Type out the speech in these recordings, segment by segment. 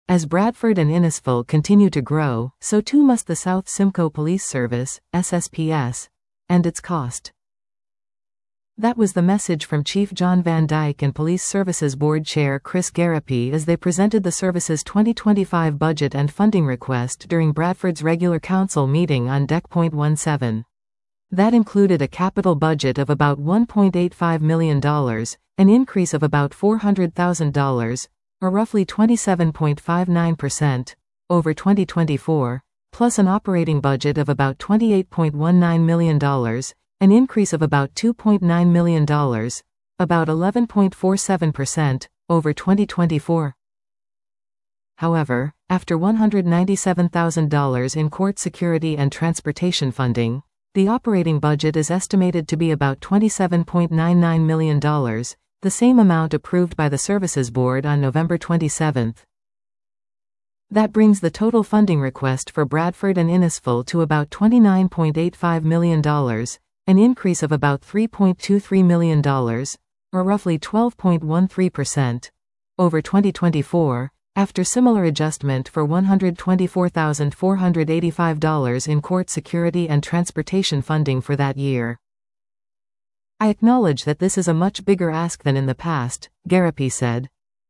As Bradford and Innisfil continue to grow, so too must the South Simcoe Police Service, SSPS, and its cost. That was the message from Chief John Van Dyke and Police Services Board Chair Chris Garapi as they presented the service's 2025 budget and funding request during Bradford's regular council meeting on Deck. 17. That included a capital budget of about $1.85 million, an increase of about $400,000, or roughly 27.59%, over 2024, plus an operating budget of about $28.19 million, an increase of about $2.9 million, about 11.47%, over 2024. However, after $197,000 in court security and transportation funding, the operating budget is estimated to be about $27.99 million, the same amount approved by the Services Board on November 27. That brings the total funding request for Bradford and Innisfil to about $29.85 million, an increase of about $3.23 million, or roughly 12.13%, over 2024, after similar adjustment for $124,485 in court security and transportation funding for that year. I acknowledge that this is a much bigger ask than in the past, Garapi said.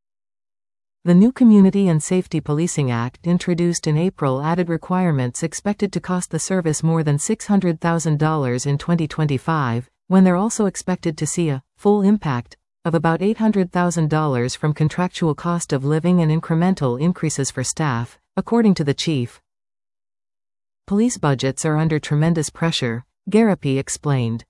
The new Community and Safety Policing Act introduced in April added requirements expected to cost the service more than $600,000 in 2025, when they're also expected to see a full impact of about $800,000 from contractual cost of living and incremental increases for staff, according to the chief. Police budgets are under tremendous pressure, Garapi explained.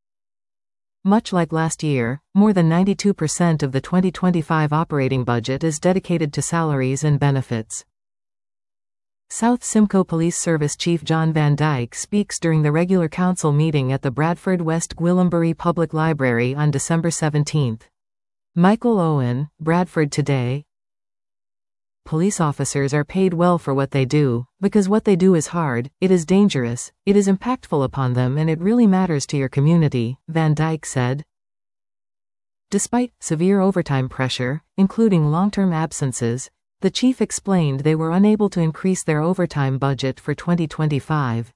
Much like last year, more than 92% of the 2025 operating budget is dedicated to salaries and benefits. South Simcoe Police Service Chief John Van Dyke speaks during the regular council meeting at the Bradford West Gwillimbury Public Library on December 17. Michael Owen, Bradford Today. Police officers are paid well for what they do, because what they do is hard, it is dangerous, it is impactful upon them, and it really matters to your community, Van Dyke said. Despite severe overtime pressure, including long-term absences, the chief explained they were unable to increase their overtime budget for 2025.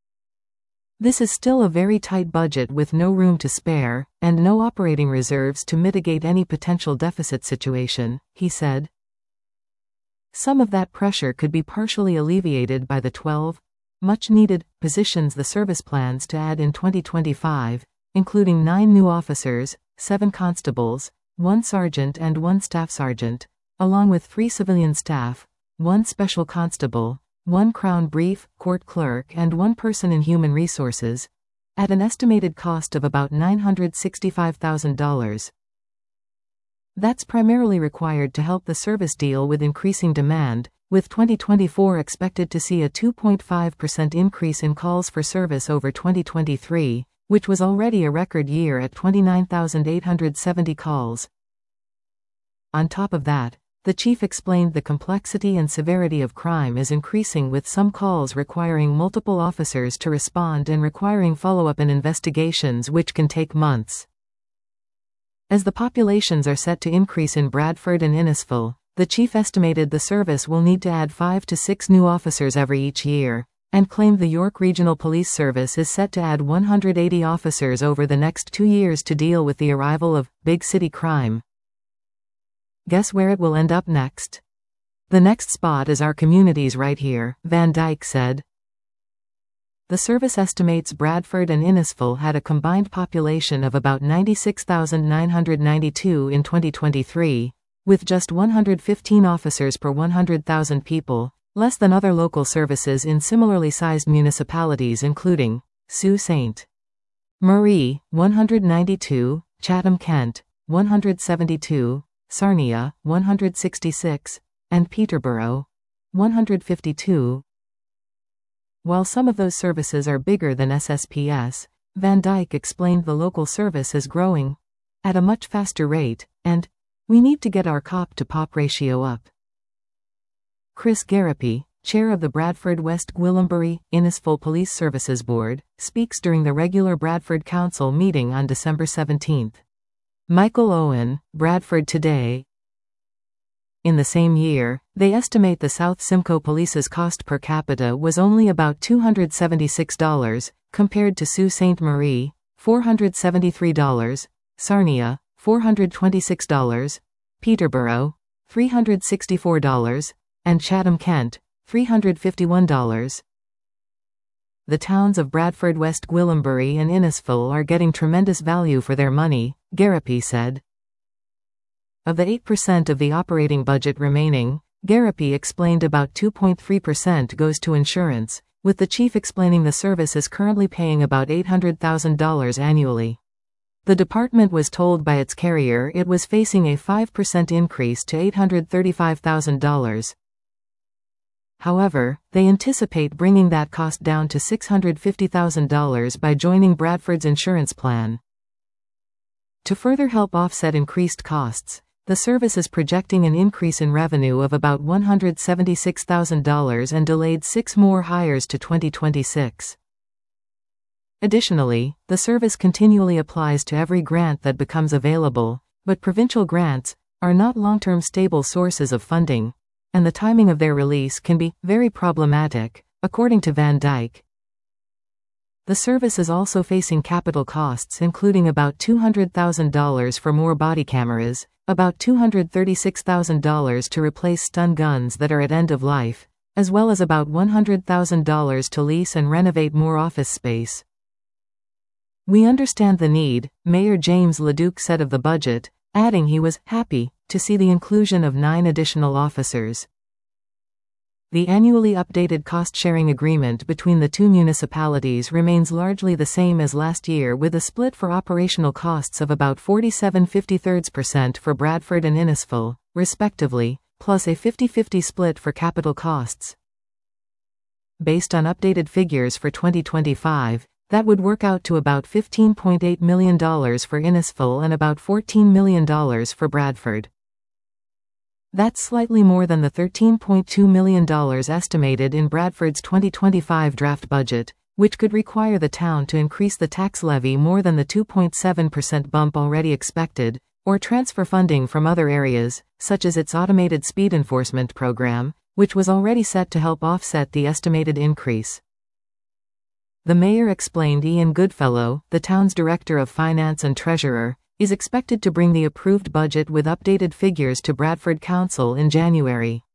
This is still a very tight budget with no room to spare, and no operating reserves to mitigate any potential deficit situation, he said. Some of that pressure could be partially alleviated by the 12 much-needed positions the service plans to add in 2025, including 9 new officers, 7 constables, 1 sergeant and 1 staff sergeant, along with 3 civilian staff, 1 special constable, 1 Crown Brief, court clerk and 1 person in human resources, at an estimated cost of about $965,000. That's primarily required to help the service deal with increasing demand, with 2024 expected to see a 2.5% increase in calls for service over 2023, which was already a record year at 29,870 calls. On top of that, the chief explained the complexity and severity of crime is increasing, with some calls requiring multiple officers to respond and requiring follow-up and investigations which can take months. As the populations are set to increase in Bradford and Innisfil, the chief estimated the service will need to add 5 to 6 new officers every each year, and claimed the York Regional Police Service is set to add 180 officers over the next 2 years to deal with the arrival of big city crime. Guess where it will end up next? The next spot is our communities right here, Van Dyke said. The service estimates Bradford and Innisfil had a combined population of about 96,992 in 2023, with just 115 officers per 100,000 people, less than other local services in similarly sized municipalities including Sault Ste. Marie, 192, Chatham-Kent, 172, Sarnia, 166, and Peterborough, 152. While some of those services are bigger than SSPS, Van Dyke explained the local service is growing at a much faster rate, and we need to get our cop-to-pop ratio up. Chris Garapi, chair of the Bradford West Gwillimbury, Innisfil Police Services Board, speaks during the regular Bradford Council meeting on December 17. Michael Owen, Bradford Today. In the same year, They estimate the South Simcoe Police's cost per capita was only about $276, compared to Sault Ste. Marie, $473, Sarnia, $426, Peterborough, $364, and Chatham-Kent, $351. The towns of Bradford, West Gwillimbury and Innisfil are getting tremendous value for their money, Garapi said. Of the 8% of the operating budget remaining, Garapi explained about 2.3% goes to insurance, with the chief explaining the service is currently paying about $800,000 annually. The department was told by its carrier it was facing a 5% increase to $835,000. However, they anticipate bringing that cost down to $650,000 by joining Bradford's insurance plan. To further help offset increased costs, the service is projecting an increase in revenue of about $176,000 and delayed 6 more hires to 2026. Additionally, the service continually applies to every grant that becomes available, but provincial grants are not long-term stable sources of funding, and the timing of their release can be very problematic, according to Van Dyke. The service is also facing capital costs including about $200,000 for more body cameras, about $236,000 to replace stun guns that are at end of life, as well as about $100,000 to lease and renovate more office space. We understand the need, Mayor James Leduc said of the budget, adding he was happy to see the inclusion of 9 additional officers. The annually updated cost-sharing agreement between the two municipalities remains largely the same as last year, with a split for operational costs of about 47.53% for Bradford and Innisfil, respectively, plus a 50-50 split for capital costs. Based on updated figures for 2025, that would work out to about $15.8 million for Innisfil and about $14 million for Bradford. That's slightly more than the $13.2 million estimated in Bradford's 2025 draft budget, which could require the town to increase the tax levy more than the 2.7% bump already expected, or transfer funding from other areas, such as its automated speed enforcement program, which was already set to help offset the estimated increase. The mayor explained Ian Goodfellow, the town's director of finance and treasurer, is expected to bring the approved budget with updated figures to Bradford Council in January.